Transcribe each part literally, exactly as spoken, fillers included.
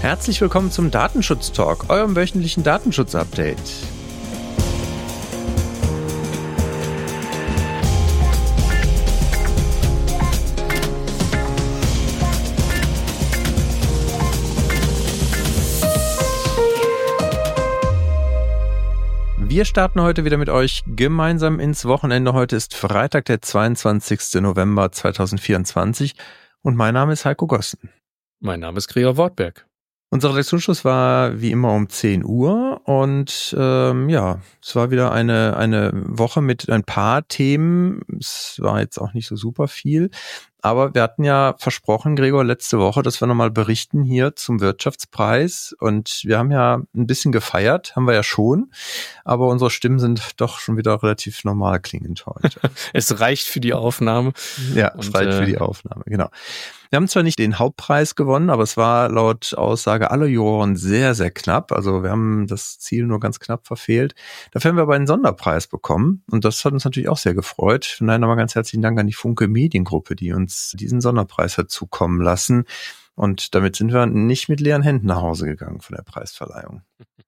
Herzlich willkommen zum Datenschutz-Talk, eurem wöchentlichen Datenschutz-Update. Wir starten heute wieder mit euch gemeinsam ins Wochenende. Heute ist Freitag, der zweiundzwanzigster November zweitausendvierundzwanzig und mein Name ist Heiko Gossen. Mein Name ist Gregor Wortberg. Unser Redaktionsschluss war wie immer um zehn Uhr und ähm, ja, es war wieder eine eine Woche mit ein paar Themen. Es war jetzt auch nicht so super viel, aber wir hatten ja versprochen, Gregor, letzte Woche, dass wir nochmal berichten hier zum Wirtschaftspreis und wir haben ja ein bisschen gefeiert, haben wir ja schon, aber unsere Stimmen sind doch schon wieder relativ normal klingend heute. Es reicht für die Aufnahme. Ja, es reicht äh, für die Aufnahme, genau. Wir haben zwar nicht den Hauptpreis gewonnen, aber es war laut Aussage aller Juroren sehr, sehr knapp. Also wir haben das Ziel nur ganz knapp verfehlt. Dafür haben wir aber einen Sonderpreis bekommen und das hat uns natürlich auch sehr gefreut. Von daher nochmal ganz herzlichen Dank an die Funke Mediengruppe, die uns diesen Sonderpreis hat zukommen lassen. Und damit sind wir nicht mit leeren Händen nach Hause gegangen von der Preisverleihung.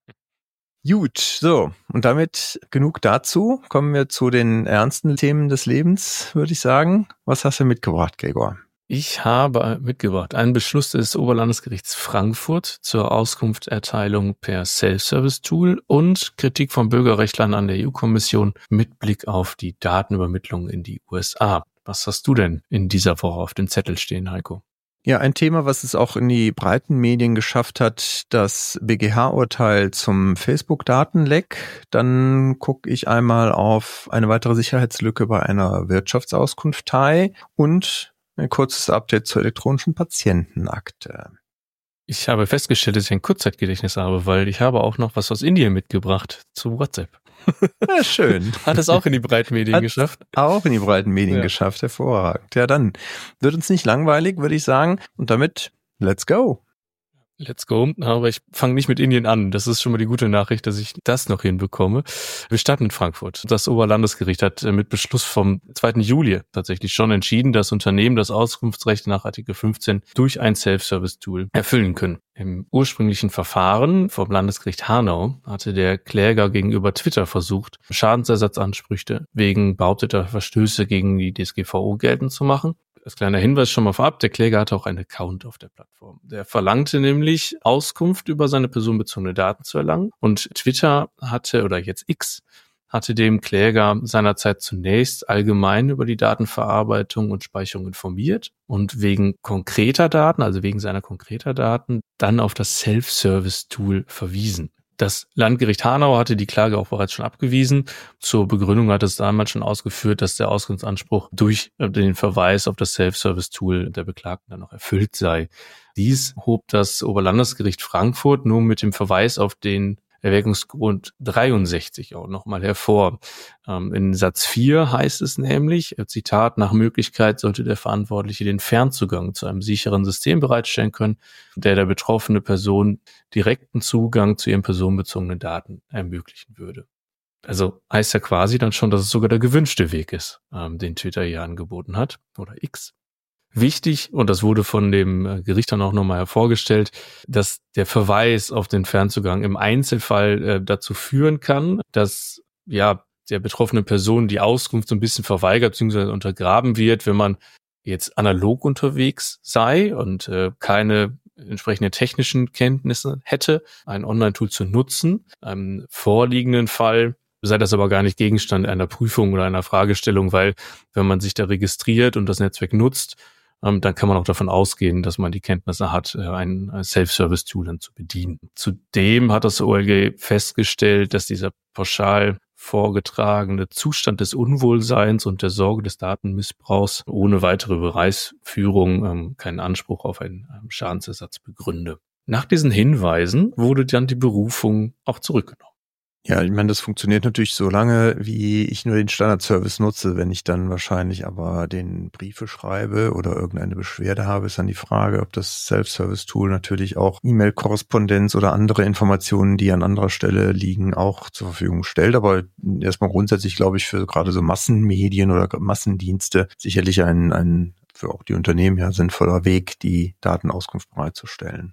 Gut, so, und damit genug dazu. Kommen wir zu den ernsten Themen des Lebens, würde ich sagen. Was hast du mitgebracht, Gregor? Ich habe mitgebracht einen Beschluss des Oberlandesgerichts Frankfurt zur Auskunfterteilung per Self-Service-Tool und Kritik von Bürgerrechtlern an der E U-Kommission mit Blick auf die Datenübermittlung in die U S A. Was hast du denn in dieser Woche auf dem Zettel stehen, Heiko? Ja, ein Thema, was es auch in die breiten Medien geschafft hat, das B G H-Urteil zum Facebook-Datenleck. Dann gucke ich einmal auf eine weitere Sicherheitslücke bei einer Wirtschaftsauskunftei und ein kurzes Update zur elektronischen Patientenakte. Ich habe festgestellt, dass ich ein Kurzzeitgedächtnis habe, weil ich habe auch noch was aus Indien mitgebracht zu WhatsApp. Ja, schön. Hat es auch in die breiten Medien Hat geschafft? Auch in die breiten Medien ja. geschafft, hervorragend. Ja, dann wird uns nicht langweilig, würde ich sagen. Und damit, let's go. Let's go. Aber ich fange nicht mit Indien an. Das ist schon mal die gute Nachricht, dass ich das noch hinbekomme. Wir starten in Frankfurt. Das Oberlandesgericht hat mit Beschluss vom zweiten Juli tatsächlich schon entschieden, dass Unternehmen das Auskunftsrecht nach Artikel fünfzehn durch ein Self-Service-Tool erfüllen können. Im ursprünglichen Verfahren vom Landesgericht Hanau hatte der Kläger gegenüber Twitter versucht, Schadensersatzansprüche wegen behaupteter Verstöße gegen die D S G V O geltend zu machen. Als kleiner Hinweis schon mal vorab, der Kläger hatte auch einen Account auf der Plattform. Der verlangte nämlich Auskunft über seine personenbezogene Daten zu erlangen und Twitter hatte, oder jetzt X, hatte dem Kläger seinerzeit zunächst allgemein über die Datenverarbeitung und Speicherung informiert und wegen konkreter Daten, also wegen seiner konkreter Daten, dann auf das Self-Service-Tool verwiesen. Das Landgericht Hanau hatte die Klage auch bereits schon abgewiesen. Zur Begründung hat es damals schon ausgeführt, dass der Auskunftsanspruch durch den Verweis auf das Self-Service-Tool der Beklagten dann noch erfüllt sei. Dies hob das Oberlandesgericht Frankfurt nur mit dem Verweis auf den Erwägungsgrund dreiundsechzig auch nochmal hervor. Ähm, in Satz vier heißt es nämlich, Zitat, nach Möglichkeit sollte der Verantwortliche den Fernzugang zu einem sicheren System bereitstellen können, der der betroffene Person direkten Zugang zu ihren personenbezogenen Daten ermöglichen würde. Also heißt ja quasi dann schon, dass es sogar der gewünschte Weg ist, ähm, den Twitter hier angeboten hat, oder X. Wichtig, und das wurde von dem Gericht dann auch nochmal hervorgestellt, dass der Verweis auf den Fernzugang im Einzelfall äh, dazu führen kann, dass ja der betroffenen Person die Auskunft so ein bisschen verweigert bzw. untergraben wird, wenn man jetzt analog unterwegs sei und äh, keine entsprechende technischen Kenntnisse hätte, ein Online-Tool zu nutzen. Im vorliegenden Fall sei das aber gar nicht Gegenstand einer Prüfung oder einer Fragestellung, weil wenn man sich da registriert und das Netzwerk nutzt, dann kann man auch davon ausgehen, dass man die Kenntnisse hat, ein Self-Service-Tool dann zu bedienen. Zudem hat das O L G festgestellt, dass dieser pauschal vorgetragene Zustand des Unwohlseins und der Sorge des Datenmissbrauchs ohne weitere Beweisführung ähm, keinen Anspruch auf einen ähm, Schadensersatz begründe. Nach diesen Hinweisen wurde dann die Berufung auch zurückgenommen. Ja, ich meine, das funktioniert natürlich so lange, wie ich nur den Standard-Service nutze. Wenn ich dann wahrscheinlich aber den Briefe schreibe oder irgendeine Beschwerde habe, ist dann die Frage, ob das Self-Service-Tool natürlich auch E-Mail-Korrespondenz oder andere Informationen, die an anderer Stelle liegen, auch zur Verfügung stellt. Aber erstmal grundsätzlich, glaube ich, für gerade so Massenmedien oder Massendienste sicherlich ein, ein für auch die Unternehmen ja sinnvoller Weg, die Datenauskunft bereitzustellen.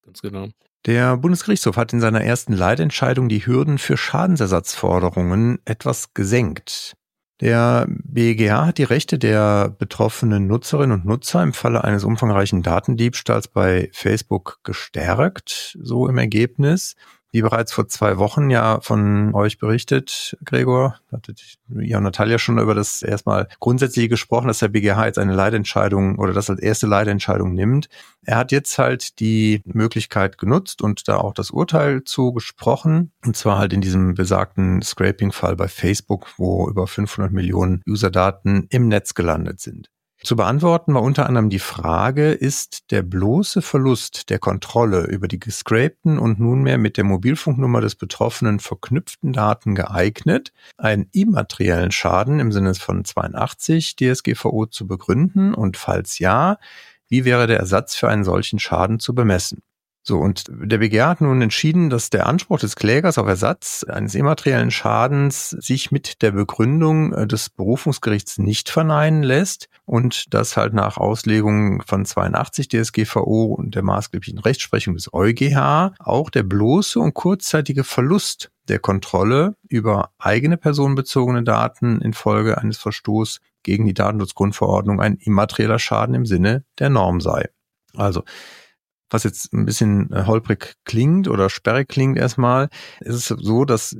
Ganz genau. Der Bundesgerichtshof hat in seiner ersten Leitentscheidung die Hürden für Schadensersatzforderungen etwas gesenkt. Der B G H hat die Rechte der betroffenen Nutzerinnen und Nutzer im Falle eines umfangreichen Datendiebstahls bei Facebook gestärkt, so im Ergebnis. Wie bereits vor zwei Wochen ja von euch berichtet, Gregor, hattet ihr und Natalia schon über das erstmal Grundsätzliche gesprochen, dass der B G H jetzt eine Leitentscheidung oder das als erste Leitentscheidung nimmt. Er hat jetzt halt die Möglichkeit genutzt und da auch das Urteil zu gesprochen. Und zwar halt in diesem besagten Scraping-Fall bei Facebook, wo über fünfhundert Millionen Userdaten im Netz gelandet sind. Zu beantworten war unter anderem die Frage, ist der bloße Verlust der Kontrolle über die gescrapten und nunmehr mit der Mobilfunknummer des Betroffenen verknüpften Daten geeignet, einen immateriellen Schaden im Sinne von zweiundachtzig D S G V O zu begründen und falls ja, wie wäre der Ersatz für einen solchen Schaden zu bemessen? So, und der B G H hat nun entschieden, dass der Anspruch des Klägers auf Ersatz eines immateriellen Schadens sich mit der Begründung des Berufungsgerichts nicht verneinen lässt und dass halt nach Auslegung von zweiundachtzig D S G V O und der maßgeblichen Rechtsprechung des EuGH auch der bloße und kurzzeitige Verlust der Kontrolle über eigene personenbezogene Daten infolge eines Verstoßes gegen die Datenschutzgrundverordnung ein immaterieller Schaden im Sinne der Norm sei. Also, was jetzt ein bisschen holprig klingt oder sperrig klingt erstmal, ist es so, dass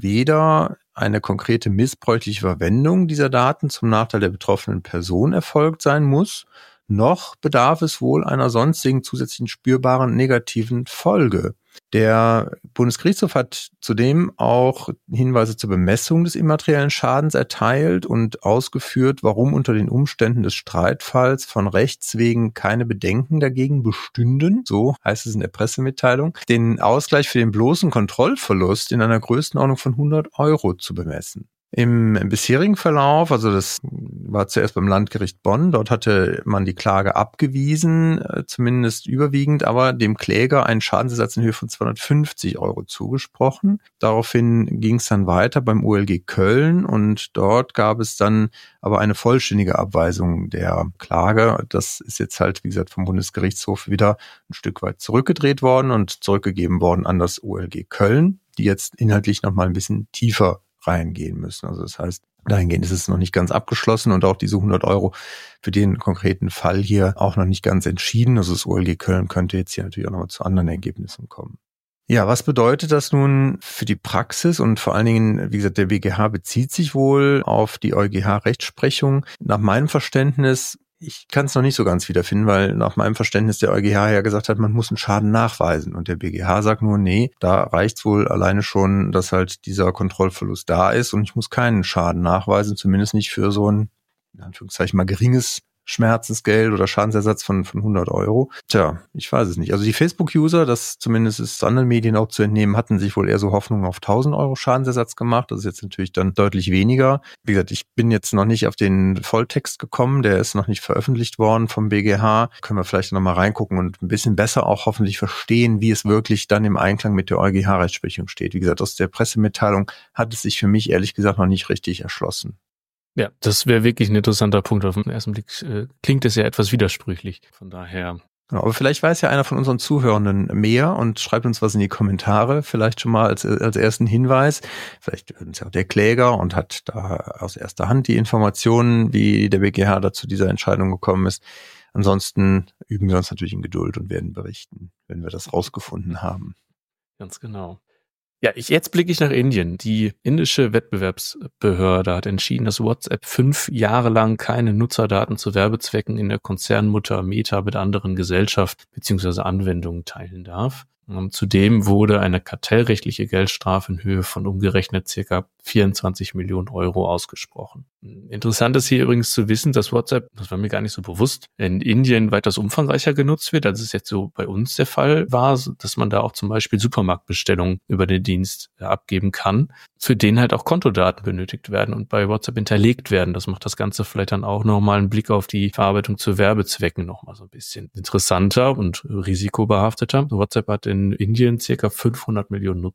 weder eine konkrete missbräuchliche Verwendung dieser Daten zum Nachteil der betroffenen Person erfolgt sein muss, noch bedarf es wohl einer sonstigen zusätzlichen spürbaren negativen Folge. Der Bundesgerichtshof hat zudem auch Hinweise zur Bemessung des immateriellen Schadens erteilt und ausgeführt, warum unter den Umständen des Streitfalls von Rechts wegen keine Bedenken dagegen bestünden, so heißt es in der Pressemitteilung, den Ausgleich für den bloßen Kontrollverlust in einer Größenordnung von hundert Euro zu bemessen. Im bisherigen Verlauf, also das war zuerst beim Landgericht Bonn, dort hatte man die Klage abgewiesen, zumindest überwiegend, aber dem Kläger einen Schadensersatz in Höhe von zweihundertfünfzig Euro zugesprochen. Daraufhin ging es dann weiter beim O L G Köln und dort gab es dann aber eine vollständige Abweisung der Klage. Das ist jetzt halt, wie gesagt, vom Bundesgerichtshof wieder ein Stück weit zurückgedreht worden und zurückgegeben worden an das O L G Köln, die jetzt inhaltlich nochmal ein bisschen tiefer reingehen müssen. Also das heißt, dahingehend ist es noch nicht ganz abgeschlossen und auch diese hundert Euro für den konkreten Fall hier auch noch nicht ganz entschieden. Also das O L G Köln könnte jetzt hier natürlich auch nochmal zu anderen Ergebnissen kommen. Ja, was bedeutet das nun für die Praxis? Und vor allen Dingen, wie gesagt, der B G H bezieht sich wohl auf die EuGH-Rechtsprechung. Nach meinem Verständnis, ich kann es noch nicht so ganz wiederfinden, weil nach meinem Verständnis der EuGH ja gesagt hat, man muss einen Schaden nachweisen. Und der B G H sagt nur, nee, da reicht's wohl alleine schon, dass halt dieser Kontrollverlust da ist und ich muss keinen Schaden nachweisen, zumindest nicht für so ein, in Anführungszeichen mal geringes Schmerzensgeld oder Schadensersatz von, von hundert Euro. Tja, ich weiß es nicht. Also die Facebook-User, das zumindest ist anderen Medien auch zu entnehmen, hatten sich wohl eher so Hoffnungen auf tausend Euro Schadensersatz gemacht. Das ist jetzt natürlich dann deutlich weniger. Wie gesagt, ich bin jetzt noch nicht auf den Volltext gekommen. Der ist noch nicht veröffentlicht worden vom B G H. Können wir vielleicht noch mal reingucken und ein bisschen besser auch hoffentlich verstehen, wie es wirklich dann im Einklang mit der EuGH-Rechtsprechung steht. Wie gesagt, aus der Pressemitteilung hat es sich für mich ehrlich gesagt noch nicht richtig erschlossen. Ja, das wäre wirklich ein interessanter Punkt. Auf den ersten Blick äh, klingt es ja etwas widersprüchlich. Von daher. Genau, aber vielleicht weiß ja einer von unseren Zuhörenden mehr und schreibt uns was in die Kommentare. Vielleicht schon mal als, als ersten Hinweis. Vielleicht ist es ja auch der Kläger und hat da aus erster Hand die Informationen, wie der B G H dazu dieser Entscheidung gekommen ist. Ansonsten üben wir uns natürlich in Geduld und werden berichten, wenn wir das rausgefunden haben. Ganz genau. Ja, ich, jetzt blicke ich nach Indien. Die indische Wettbewerbsbehörde hat entschieden, dass WhatsApp fünf Jahre lang keine Nutzerdaten zu Werbezwecken in der Konzernmutter Meta mit anderen Gesellschaften bzw. Anwendungen teilen darf. Zudem wurde eine kartellrechtliche Geldstrafe in Höhe von umgerechnet circa vierundzwanzig Millionen Euro ausgesprochen. Interessant ist hier übrigens zu wissen, dass WhatsApp, das war mir gar nicht so bewusst, in Indien weitaus umfangreicher genutzt wird, als es jetzt so bei uns der Fall war, dass man da auch zum Beispiel Supermarktbestellungen über den Dienst abgeben kann, für den halt auch Kontodaten benötigt werden und bei WhatsApp hinterlegt werden. Das macht das Ganze vielleicht dann auch nochmal einen Blick auf die Verarbeitung zu Werbezwecken nochmal so ein bisschen interessanter und risikobehafteter. WhatsApp hat in Indien circa fünfhundert Millionen Nutzer.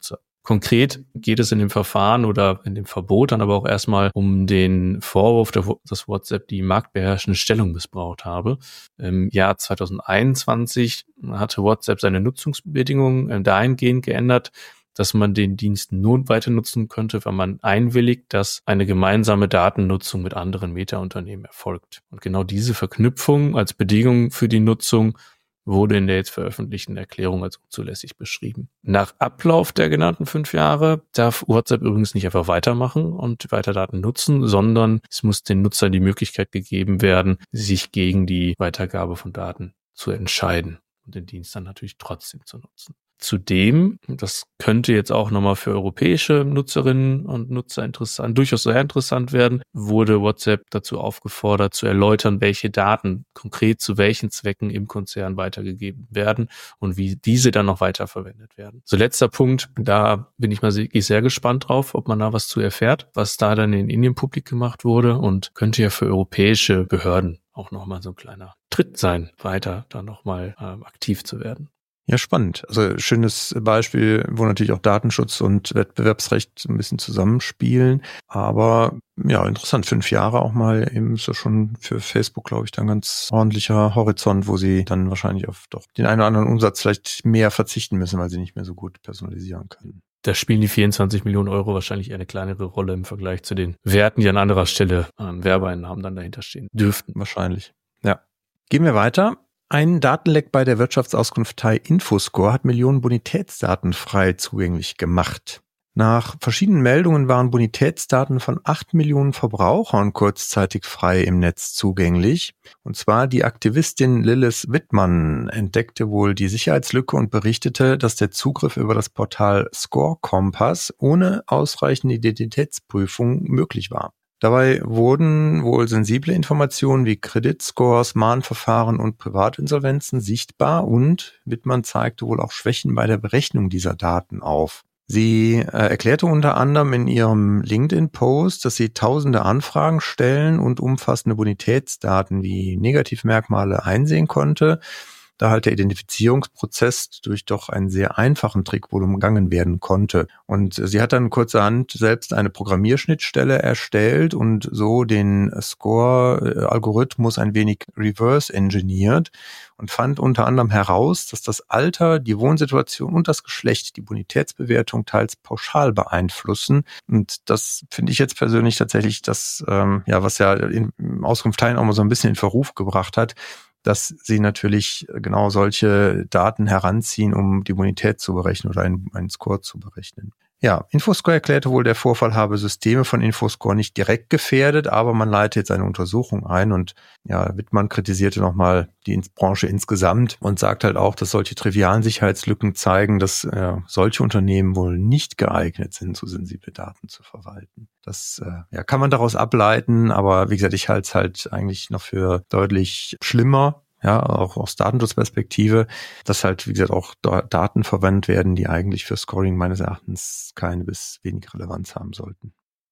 Konkret geht es in dem Verfahren oder in dem Verbot dann aber auch erstmal um den Vorwurf, dass WhatsApp die marktbeherrschende Stellung missbraucht habe. Im Jahr zwanzig einundzwanzig hatte WhatsApp seine Nutzungsbedingungen dahingehend geändert, dass man den Dienst nur weiter nutzen könnte, wenn man einwilligt, dass eine gemeinsame Datennutzung mit anderen Meta-Unternehmen erfolgt. Und genau diese Verknüpfung als Bedingung für die Nutzung wurde in der jetzt veröffentlichten Erklärung als unzulässig beschrieben. Nach Ablauf der genannten fünf Jahre darf WhatsApp übrigens nicht einfach weitermachen und weiter Daten nutzen, sondern es muss den Nutzern die Möglichkeit gegeben werden, sich gegen die Weitergabe von Daten zu entscheiden und den Dienst dann natürlich trotzdem zu nutzen. Zudem, das könnte jetzt auch nochmal für europäische Nutzerinnen und Nutzer interessant, durchaus sehr interessant werden, wurde WhatsApp dazu aufgefordert, zu erläutern, welche Daten konkret zu welchen Zwecken im Konzern weitergegeben werden und wie diese dann noch weiterverwendet werden. So, letzter Punkt, da bin ich mal wirklich sehr gespannt drauf, ob man da was zu erfährt, was da dann in Indien publik gemacht wurde und könnte ja für europäische Behörden auch nochmal so ein kleiner Tritt sein, weiter da nochmal ähm, aktiv zu werden. Ja, spannend. Also schönes Beispiel, wo natürlich auch Datenschutz und Wettbewerbsrecht ein bisschen zusammenspielen. Aber ja, interessant. Fünf Jahre auch mal eben ist ja schon für Facebook, glaube ich, dann ganz ordentlicher Horizont, wo sie dann wahrscheinlich auf doch den einen oder anderen Umsatz vielleicht mehr verzichten müssen, weil sie nicht mehr so gut personalisieren können. Da spielen die vierundzwanzig Millionen Euro wahrscheinlich eher eine kleinere Rolle im Vergleich zu den Werten, die an anderer Stelle an Werbeeinnahmen dann dahinter stehen dürften. Wahrscheinlich, ja. Gehen wir weiter. Ein Datenleck bei der Wirtschaftsauskunftei Infoscore hat Millionen Bonitätsdaten frei zugänglich gemacht. Nach verschiedenen Meldungen waren Bonitätsdaten von acht Millionen Verbrauchern kurzzeitig frei im Netz zugänglich. Und zwar die Aktivistin Lilith Wittmann entdeckte wohl die Sicherheitslücke und berichtete, dass der Zugriff über das Portal Score Kompass ohne ausreichende Identitätsprüfung möglich war. Dabei wurden wohl sensible Informationen wie Kreditscores, Mahnverfahren und Privatinsolvenzen sichtbar und Wittmann zeigte wohl auch Schwächen bei der Berechnung dieser Daten auf. Sie äh, erklärte unter anderem in ihrem LinkedIn-Post, dass sie tausende Anfragen stellen und umfassende Bonitätsdaten wie Negativmerkmale einsehen konnte, da halt der Identifizierungsprozess durch doch einen sehr einfachen Trick wohl umgangen werden konnte. Und sie hat dann kurzerhand selbst eine Programmierschnittstelle erstellt und so den Score-Algorithmus ein wenig reverse engineert und fand unter anderem heraus, dass das Alter, die Wohnsituation und das Geschlecht die Bonitätsbewertung teils pauschal beeinflussen. Und das finde ich jetzt persönlich tatsächlich das, ähm, ja, was ja in Auskunftsteilen auch mal so ein bisschen in Verruf gebracht hat, dass sie natürlich genau solche Daten heranziehen, um die Bonität zu berechnen oder einen, einen Score zu berechnen. Ja, Infoscore erklärte wohl, der Vorfall habe Systeme von Infoscore nicht direkt gefährdet, aber man leitet jetzt eine Untersuchung ein und ja, Wittmann kritisierte nochmal die Branche insgesamt und sagt halt auch, dass solche trivialen Sicherheitslücken zeigen, dass äh, solche Unternehmen wohl nicht geeignet sind, so sensible Daten zu verwalten. Das äh, ja, kann man daraus ableiten, aber wie gesagt, ich halte es halt eigentlich noch für deutlich schlimmer, ja, auch aus Datenschutzperspektive, dass halt, wie gesagt, auch Daten verwendet werden, die eigentlich für Scoring meines Erachtens keine bis wenig Relevanz haben sollten.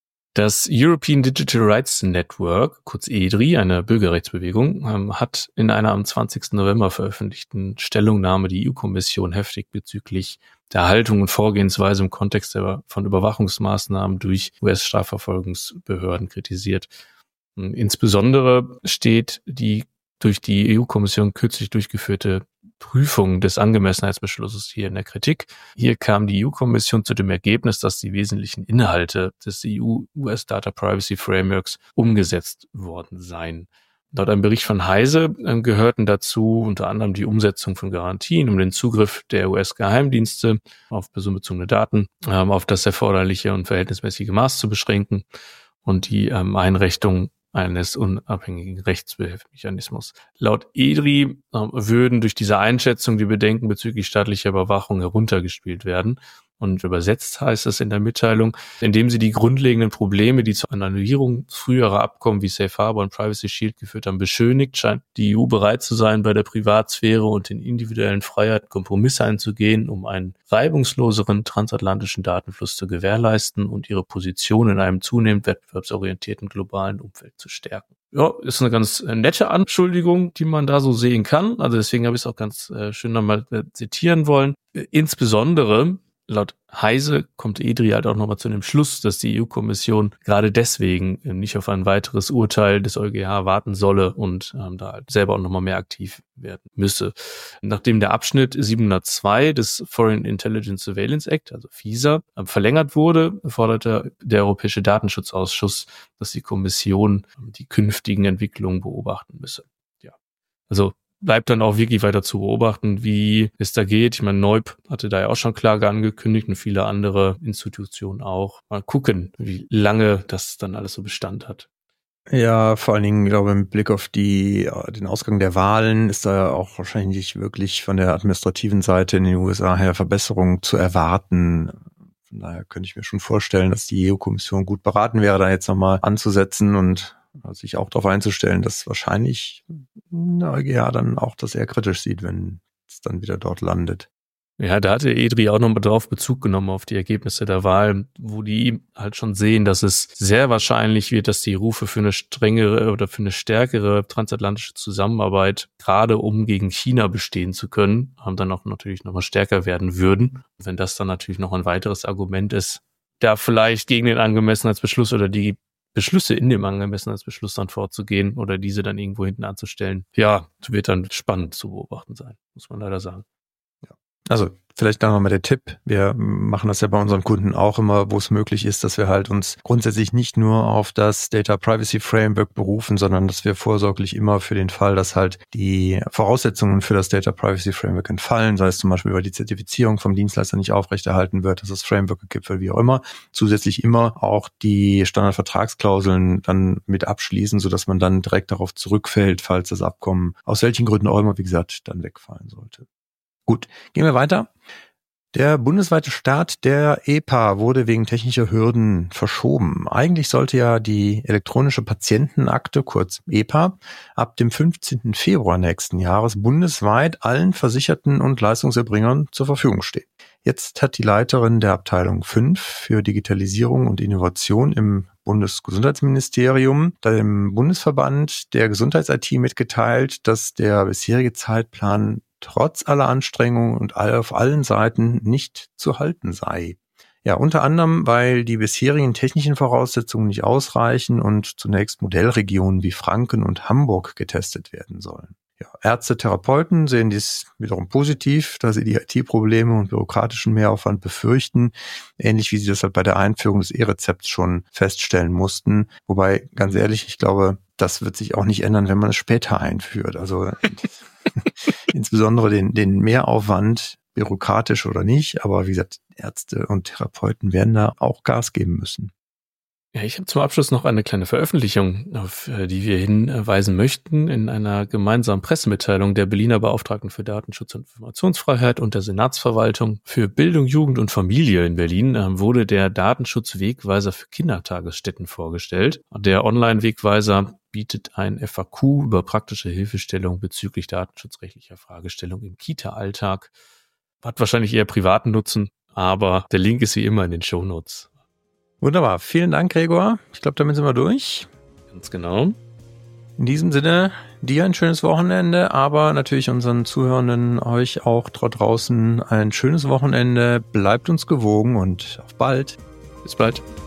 Das European Digital Rights Network, kurz E D R I, eine Bürgerrechtsbewegung, hat in einer am zwanzigsten November veröffentlichten Stellungnahme die E U-Kommission heftig bezüglich der Haltung und Vorgehensweise im Kontext von Überwachungsmaßnahmen durch U S-Strafverfolgungsbehörden kritisiert. Insbesondere steht die durch die E U-Kommission kürzlich durchgeführte Prüfung des Angemessenheitsbeschlusses hier in der Kritik. Hier kam die E U-Kommission zu dem Ergebnis, dass die wesentlichen Inhalte des E U-U S Data Privacy Frameworks umgesetzt worden seien. Laut einem Bericht von Heise gehörten dazu unter anderem die Umsetzung von Garantien, um den Zugriff der U S-Geheimdienste auf personenbezogene Daten auf das erforderliche und verhältnismäßige Maß zu beschränken und die Einrichtung eines unabhängigen Rechtsbehelfsmechanismus. Laut E D R I äh, würden durch diese Einschätzung die Bedenken bezüglich staatlicher Überwachung heruntergespielt werden. Und übersetzt heißt es in der Mitteilung, indem sie die grundlegenden Probleme, die zur Annullierung früherer Abkommen wie Safe Harbor und Privacy Shield geführt haben, beschönigt, scheint die E U bereit zu sein, bei der Privatsphäre und den individuellen Freiheiten Kompromisse einzugehen, um einen reibungsloseren transatlantischen Datenfluss zu gewährleisten und ihre Position in einem zunehmend wettbewerbsorientierten globalen Umfeld zu stärken. Ja, ist eine ganz nette Anschuldigung, die man da so sehen kann. Also deswegen habe ich es auch ganz äh, schön nochmal äh, zitieren wollen. Insbesondere laut Heise kommt EDRI halt auch nochmal zu dem Schluss, dass die E U-Kommission gerade deswegen nicht auf ein weiteres Urteil des EuGH warten solle und ähm, da halt selber auch nochmal mehr aktiv werden müsse. Nachdem der Abschnitt siebenhundertzwei des Foreign Intelligence Surveillance Act, also FISA, äh, verlängert wurde, forderte der Europäische Datenschutzausschuss, dass die Kommission ähm, die künftigen Entwicklungen beobachten müsse. Ja, also bleibt dann auch wirklich weiter zu beobachten, wie es da geht. Ich meine, Neub hatte da ja auch schon Klage angekündigt und viele andere Institutionen auch. Mal gucken, wie lange das dann alles so Bestand hat. Ja, vor allen Dingen, glaube ich, mit Blick auf die, den Ausgang der Wahlen ist da auch wahrscheinlich nicht wirklich von der administrativen Seite in den U S A her Verbesserungen zu erwarten. Von daher könnte ich mir schon vorstellen, dass die E U-Kommission gut beraten wäre, da jetzt nochmal anzusetzen und sich auch darauf einzustellen, dass wahrscheinlich der EuGH dann auch das eher kritisch sieht, wenn es dann wieder dort landet. Ja, da hatte EDRI auch nochmal drauf Bezug genommen auf die Ergebnisse der Wahl, wo die halt schon sehen, dass es sehr wahrscheinlich wird, dass die Rufe für eine strengere oder für eine stärkere transatlantische Zusammenarbeit, gerade um gegen China bestehen zu können, dann auch natürlich nochmal stärker werden würden. Wenn das dann natürlich noch ein weiteres Argument ist, da vielleicht gegen den Angemessenheitsbeschluss oder die Beschlüsse in dem Angemessenheitsbeschluss dann vorzugehen oder diese dann irgendwo hinten anzustellen. Ja, wird dann spannend zu beobachten sein, muss man leider sagen. Ja. Also vielleicht da nochmal der Tipp. Wir machen das ja bei unseren Kunden auch immer, wo es möglich ist, dass wir halt uns grundsätzlich nicht nur auf das Data Privacy Framework berufen, sondern dass wir vorsorglich immer für den Fall, dass halt die Voraussetzungen für das Data Privacy Framework entfallen, sei es zum Beispiel, weil die Zertifizierung vom Dienstleister nicht aufrechterhalten wird, dass das Framework gekippt wird, wie auch immer, zusätzlich immer auch die Standardvertragsklauseln dann mit abschließen, sodass man dann direkt darauf zurückfällt, falls das Abkommen aus welchen Gründen auch immer, wie gesagt, dann wegfallen sollte. Gut, gehen wir weiter. Der bundesweite Start der E P A wurde wegen technischer Hürden verschoben. Eigentlich sollte ja die elektronische Patientenakte, kurz E P A, ab dem fünfzehnten Februar nächsten Jahres bundesweit allen Versicherten und Leistungserbringern zur Verfügung stehen. Jetzt hat die Leiterin der Abteilung fünf für Digitalisierung und Innovation im Bundesgesundheitsministerium, dem Bundesverband der Gesundheits-I T mitgeteilt, dass der bisherige Zeitplan trotz aller Anstrengungen und auf allen Seiten nicht zu halten sei. Ja, unter anderem, weil die bisherigen technischen Voraussetzungen nicht ausreichen und zunächst Modellregionen wie Franken und Hamburg getestet werden sollen. Ja, Ärzte, Therapeuten sehen dies wiederum positiv, da sie die I T-Probleme und bürokratischen Mehraufwand befürchten, ähnlich wie sie das halt bei der Einführung des E-Rezepts schon feststellen mussten. Wobei, ganz ehrlich, ich glaube, das wird sich auch nicht ändern, wenn man es später einführt. Also insbesondere den, den Mehraufwand, bürokratisch oder nicht, aber wie gesagt, Ärzte und Therapeuten werden da auch Gas geben müssen. Ja, ich habe zum Abschluss noch eine kleine Veröffentlichung, auf die wir hinweisen möchten. In einer gemeinsamen Pressemitteilung der Berliner Beauftragten für Datenschutz und Informationsfreiheit und der Senatsverwaltung für Bildung, Jugend und Familie in Berlin wurde der Datenschutzwegweiser für Kindertagesstätten vorgestellt. Der Online-Wegweiser bietet ein F A Q über praktische Hilfestellung bezüglich datenschutzrechtlicher Fragestellungen im Kita-Alltag. Hat wahrscheinlich eher privaten Nutzen, aber der Link ist wie immer in den Shownotes. Wunderbar. Vielen Dank, Gregor. Ich glaube, damit sind wir durch. Ganz genau. In diesem Sinne, dir ein schönes Wochenende, aber natürlich unseren Zuhörenden, euch auch dort draußen ein schönes Wochenende. Bleibt uns gewogen und auf bald. Bis bald.